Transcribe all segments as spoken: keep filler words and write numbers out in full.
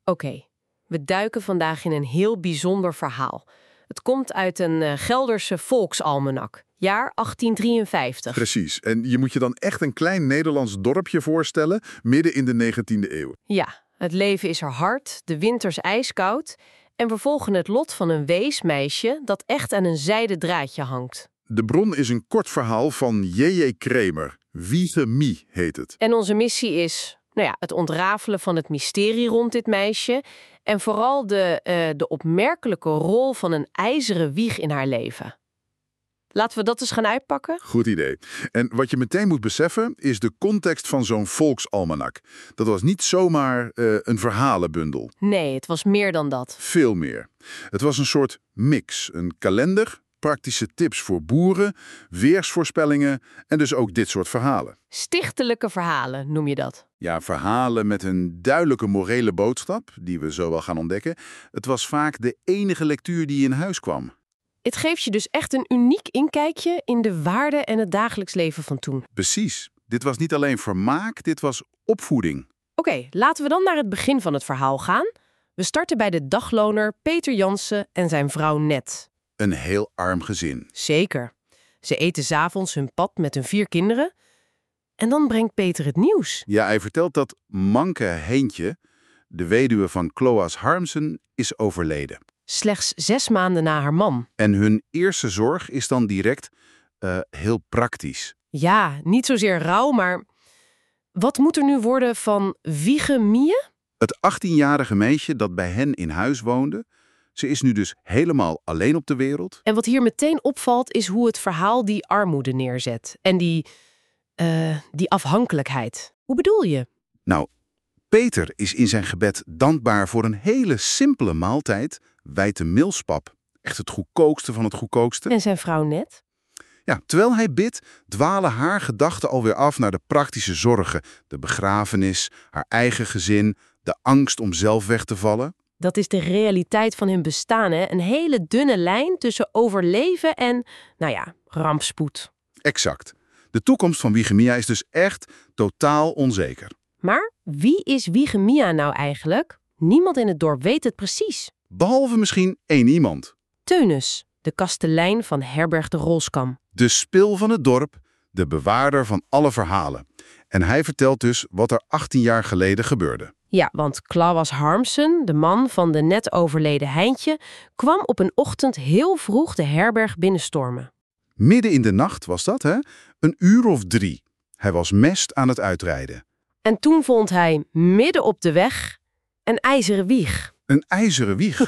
Oké, we duiken vandaag in een heel bijzonder verhaal. Het komt uit een uh, Gelderse volksalmanak, jaar achttien drieënvijftig. Precies. En je moet je dan echt een klein Nederlands dorpje voorstellen, midden in de negentiende eeuw. Ja, het leven is er hard, de winters ijskoud en we volgen het lot van een weesmeisje dat echt aan een zijden draadje hangt. De bron is een kort verhaal van J J Kramer. Wiege-Mie heet het. En onze missie is, nou ja, het ontrafelen van het mysterie rond dit meisje en vooral de, uh, de opmerkelijke rol van een ijzeren wieg in haar leven. Laten we dat eens gaan uitpakken? Goed idee. En wat je meteen moet beseffen is de context van zo'n volksalmanak. Dat was niet zomaar uh, een verhalenbundel. Nee, het was meer dan dat. Veel meer. Het was een soort mix. Een kalender, praktische tips voor boeren, weersvoorspellingen en dus ook dit soort verhalen. Stichtelijke verhalen noem je dat? Ja, verhalen met een duidelijke morele boodschap, die we zo wel gaan ontdekken. Het was vaak de enige lectuur die in huis kwam. Het geeft je dus echt een uniek inkijkje in de waarden en het dagelijks leven van toen. Precies. Dit was niet alleen vermaak, dit was opvoeding. Oké, okay, laten we dan naar het begin van het verhaal gaan. We starten bij de dagloner Peter Jansen en zijn vrouw Net. Een heel arm gezin. Zeker. Ze eten 's avonds hun pad met hun vier kinderen. En dan brengt Peter het nieuws. Ja, hij vertelt dat Manke Heentje, de weduwe van Kloas Harmsen, is overleden. Slechts zes maanden na haar man. En hun eerste zorg is dan direct uh, heel praktisch. Ja, niet zozeer rouw, maar wat moet er nu worden van Wiege-Mie? Het achttienjarige meisje dat bij hen in huis woonde. Ze is nu dus helemaal alleen op de wereld. En wat hier meteen opvalt is hoe het verhaal die armoede neerzet. En die, uh, die afhankelijkheid. Hoe bedoel je? Nou, Peter is in zijn gebed dankbaar voor een hele simpele maaltijd. Witte milspap. Echt het goedkookste van het goedkookste. En zijn vrouw Net? Ja, terwijl hij bidt, dwalen haar gedachten alweer af naar de praktische zorgen. De begrafenis, haar eigen gezin, de angst om zelf weg te vallen. Dat is de realiteit van hun bestaan, hè? Een hele dunne lijn tussen overleven en, nou ja, rampspoed. Exact. De toekomst van Wiege-Mie is dus echt totaal onzeker. Maar wie is Wiege-Mie nou eigenlijk? Niemand in het dorp weet het precies. Behalve misschien één iemand. Teunus, de kastelein van Herberg de Rolskam. De spil van het dorp, de bewaarder van alle verhalen. En hij vertelt dus wat er achttien jaar geleden gebeurde. Ja, want Kloas Harmsen, de man van de net overleden Heintje, kwam op een ochtend heel vroeg de herberg binnenstormen. Midden in de nacht was dat, hè? Een uur of drie. Hij was mest aan het uitrijden. En toen vond hij midden op de weg een ijzeren wieg. Een ijzeren wieg?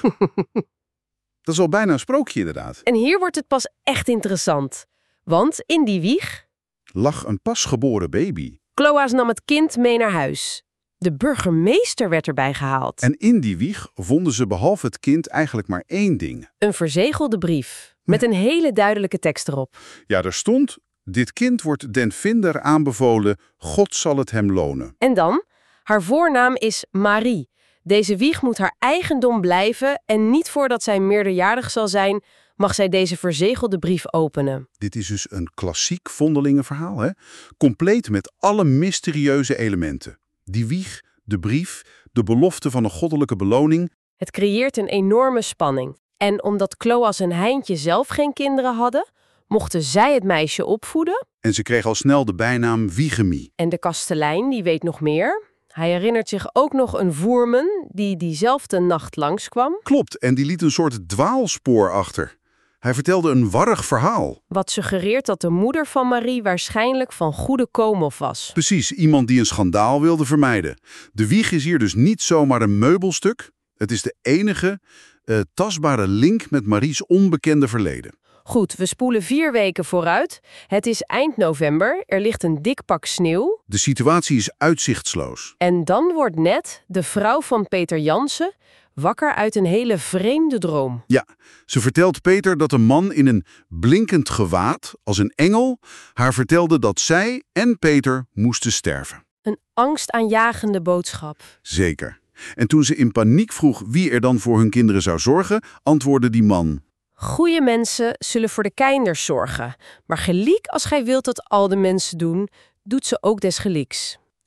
Dat is al bijna een sprookje inderdaad. En hier wordt het pas echt interessant. Want in die wieg lag een pasgeboren baby. Kloas nam het kind mee naar huis. De burgemeester werd erbij gehaald. En in die wieg vonden ze behalve het kind eigenlijk maar één ding. Een verzegelde brief met een hele duidelijke tekst erop. Ja, er stond: dit kind wordt den vinder aanbevolen, God zal het hem lonen. En dan? Haar voornaam is Marie. Deze wieg moet haar eigendom blijven en niet voordat zij meerderjarig zal zijn, mag zij deze verzegelde brief openen. Dit is dus een klassiek vondelingenverhaal, hè? Compleet met alle mysterieuze elementen. Die wieg, de brief, de belofte van een goddelijke beloning. Het creëert een enorme spanning. En omdat Kloas en Heintje zelf geen kinderen hadden, mochten zij het meisje opvoeden. En ze kreeg al snel de bijnaam Wiege-Mie. En de kastelein, die weet nog meer. Hij herinnert zich ook nog een voerman die diezelfde nacht langskwam. Klopt, en die liet een soort dwaalspoor achter. Hij vertelde een warrig verhaal. Wat suggereert dat de moeder van Marie waarschijnlijk van goede komaf was. Precies, iemand die een schandaal wilde vermijden. De wieg is hier dus niet zomaar een meubelstuk. Het is de enige uh, tastbare link met Marie's onbekende verleden. Goed, we spoelen vier weken vooruit. Het is eind november, er ligt een dik pak sneeuw. De situatie is uitzichtsloos. En dan wordt Net, de vrouw van Peter Jansen, wakker uit een hele vreemde droom. Ja, ze vertelt Peter dat een man in een blinkend gewaad, als een engel, haar vertelde dat zij en Peter moesten sterven. Een angstaanjagende boodschap. Zeker. En toen ze in paniek vroeg wie er dan voor hun kinderen zou zorgen, antwoordde die man: Goeie mensen zullen voor de kinders zorgen, maar geliek als gij wilt dat al de mensen doen, doet ze ook desgelijks.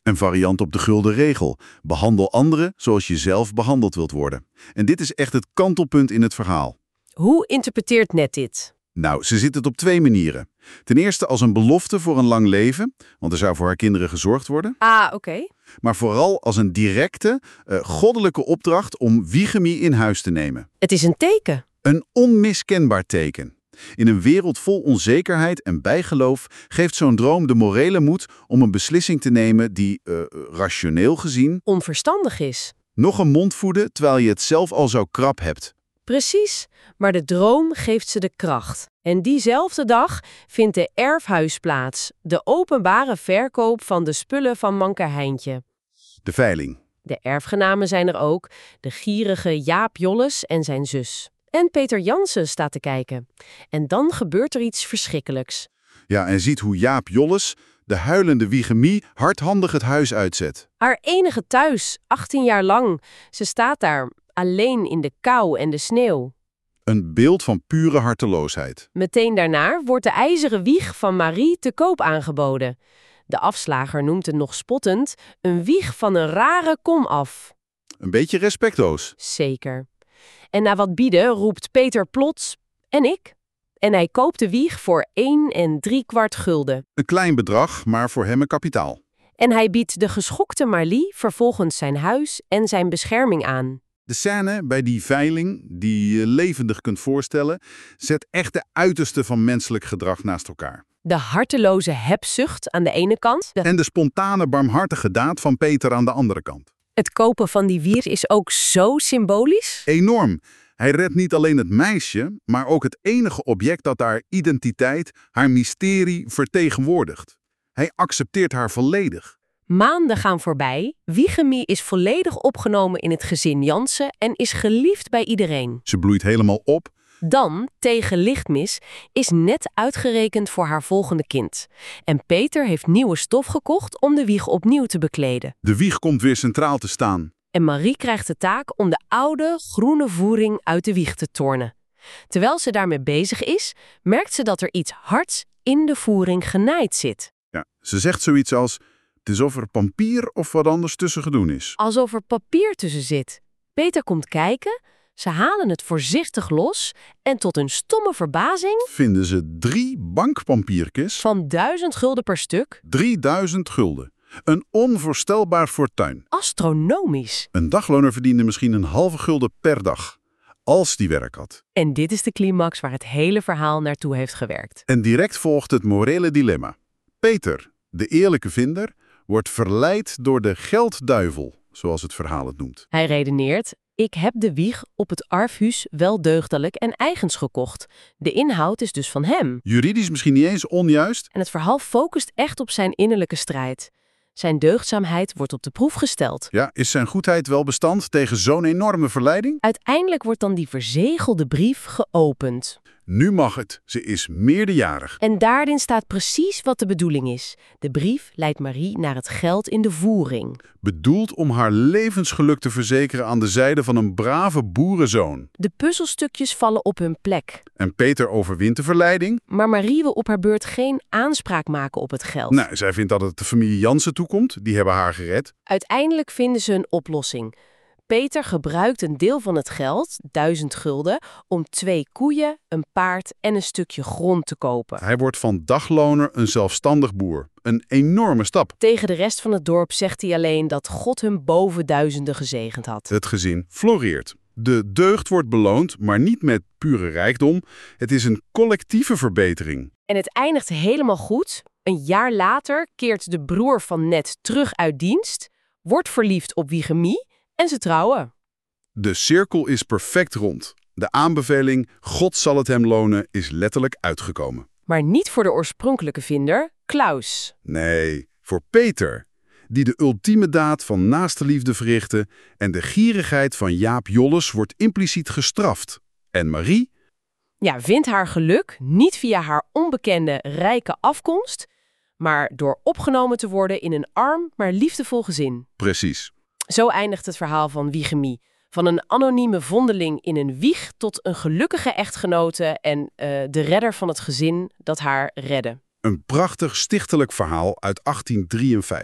Een variant op de gulden regel. Behandel anderen zoals je zelf behandeld wilt worden. En dit is echt het kantelpunt in het verhaal. Hoe interpreteert Ned dit? Nou, ze ziet het op twee manieren. Ten eerste als een belofte voor een lang leven, want er zou voor haar kinderen gezorgd worden. Ah, oké. Okay. Maar vooral als een directe, uh, goddelijke opdracht om Wiegemi in huis te nemen. Het is een teken. Een onmiskenbaar teken. In een wereld vol onzekerheid en bijgeloof geeft zo'n droom de morele moed om een beslissing te nemen die, uh, rationeel gezien, onverstandig is. Nog een mond voeden terwijl je het zelf al zo krap hebt. Precies, maar de droom geeft ze de kracht. En diezelfde dag vindt de erfhuis plaats, de openbare verkoop van de spullen van Manke Heintje. De veiling. De erfgenamen zijn er ook, de gierige Jaap Jolles en zijn zus. En Peter Jansen staat te kijken. En dan gebeurt er iets verschrikkelijks. Ja, en ziet hoe Jaap Jolles, de huilende Wiegemi, hardhandig het huis uitzet. Haar enige thuis, achttien jaar lang. Ze staat daar, alleen in de kou en de sneeuw. Een beeld van pure harteloosheid. Meteen daarna wordt de ijzeren wieg van Marie te koop aangeboden. De afslager noemt het nog spottend een wieg van een rare kom af. Een beetje respectloos. Zeker. En na wat bieden roept Peter plots, en ik? En hij koopt de wieg voor één en drie kwart gulden. Een klein bedrag, maar voor hem een kapitaal. En hij biedt de geschokte Marlie vervolgens zijn huis en zijn bescherming aan. De scène bij die veiling, die je levendig kunt voorstellen, zet echt de uiterste van menselijk gedrag naast elkaar. De harteloze hebzucht aan de ene kant. De... En de spontane barmhartige daad van Peter aan de andere kant. Het kopen van die wieg is ook zo symbolisch. Enorm. Hij redt niet alleen het meisje, maar ook het enige object dat haar identiteit, haar mysterie vertegenwoordigt. Hij accepteert haar volledig. Maanden gaan voorbij. Wiegemi is volledig opgenomen in het gezin Jansen en is geliefd bij iedereen. Ze bloeit helemaal op. Dan, tegen lichtmis, is net uitgerekend voor haar volgende kind. En Peter heeft nieuwe stof gekocht om de wieg opnieuw te bekleden. De wieg komt weer centraal te staan. En Marie krijgt de taak om de oude, groene voering uit de wieg te tornen. Terwijl ze daarmee bezig is, merkt ze dat er iets hards in de voering genaaid zit. Ja, ze zegt zoiets als, het is of er pampier of wat anders tussen gedoen is. Alsof er papier tussen zit. Peter komt kijken, ze halen het voorzichtig los en tot hun stomme verbazing vinden ze drie bankpampiertjes van duizend gulden per stuk. drieduizend gulden. Een onvoorstelbaar fortuin. Astronomisch. Een dagloner verdiende misschien een halve gulden per dag. Als die werk had. En dit is de climax waar het hele verhaal naartoe heeft gewerkt. En direct volgt het morele dilemma. Peter, de eerlijke vinder, wordt verleid door de geldduivel, zoals het verhaal het noemt. Hij redeneert, ik heb de wieg op het arfhuis wel deugdelijk en eigens gekocht. De inhoud is dus van hem. Juridisch misschien niet eens onjuist. En het verhaal focust echt op zijn innerlijke strijd. Zijn deugdzaamheid wordt op de proef gesteld. Ja, is zijn goedheid wel bestand tegen zo'n enorme verleiding? Uiteindelijk wordt dan die verzegelde brief geopend. Nu mag het. Ze is meerderjarig. En daarin staat precies wat de bedoeling is. De brief leidt Marie naar het geld in de voering. Bedoeld om haar levensgeluk te verzekeren aan de zijde van een brave boerenzoon. De puzzelstukjes vallen op hun plek. En Peter overwint de verleiding. Maar Marie wil op haar beurt geen aanspraak maken op het geld. Nou, zij vindt dat het de familie Jansen toekomt. Die hebben haar gered. Uiteindelijk vinden ze een oplossing. Peter gebruikt een deel van het geld, duizend gulden, om twee koeien, een paard en een stukje grond te kopen. Hij wordt van dagloner een zelfstandig boer. Een enorme stap. Tegen de rest van het dorp zegt hij alleen dat God hem boven duizenden gezegend had. Het gezin floreert. De deugd wordt beloond, maar niet met pure rijkdom. Het is een collectieve verbetering. En het eindigt helemaal goed. Een jaar later keert de broer van Ned terug uit dienst, wordt verliefd op Wiegemi en ze trouwen. De cirkel is perfect rond. De aanbeveling, God zal het hem lonen, is letterlijk uitgekomen. Maar niet voor de oorspronkelijke vinder, Klaus. Nee, voor Peter, die de ultieme daad van naaste liefde verrichtte en de gierigheid van Jaap Jolles wordt impliciet gestraft. En Marie? Ja, vindt haar geluk niet via haar onbekende rijke afkomst, maar door opgenomen te worden in een arm, maar liefdevol gezin. Precies. Zo eindigt het verhaal van Wiegemi. Van een anonieme vondeling in een wieg tot een gelukkige echtgenote en uh, de redder van het gezin dat haar redde. Een prachtig stichtelijk verhaal uit achttien drieënvijftig.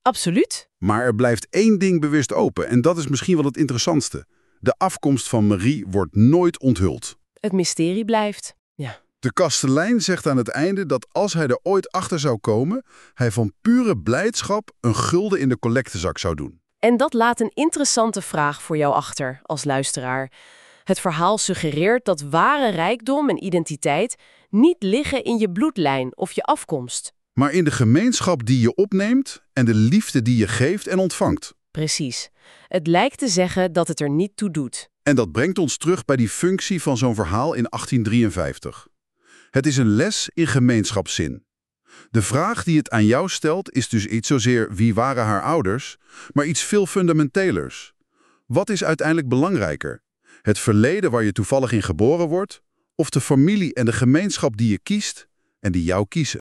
Absoluut. Maar er blijft één ding bewust open en dat is misschien wel het interessantste. De afkomst van Marie wordt nooit onthuld. Het mysterie blijft. Ja. De kastelein zegt aan het einde dat als hij er ooit achter zou komen, hij van pure blijdschap een gulden in de collectezak zou doen. En dat laat een interessante vraag voor jou achter als luisteraar. Het verhaal suggereert dat ware rijkdom en identiteit niet liggen in je bloedlijn of je afkomst. Maar in de gemeenschap die je opneemt en de liefde die je geeft en ontvangt. Precies. Het lijkt te zeggen dat het er niet toe doet. En dat brengt ons terug bij die functie van zo'n verhaal in achttien drieënvijftig. Het is een les in gemeenschapszin. De vraag die het aan jou stelt is dus niet zozeer wie waren haar ouders, maar iets veel fundamentelers. Wat is uiteindelijk belangrijker? Het verleden waar je toevallig in geboren wordt, of de familie en de gemeenschap die je kiest en die jou kiezen?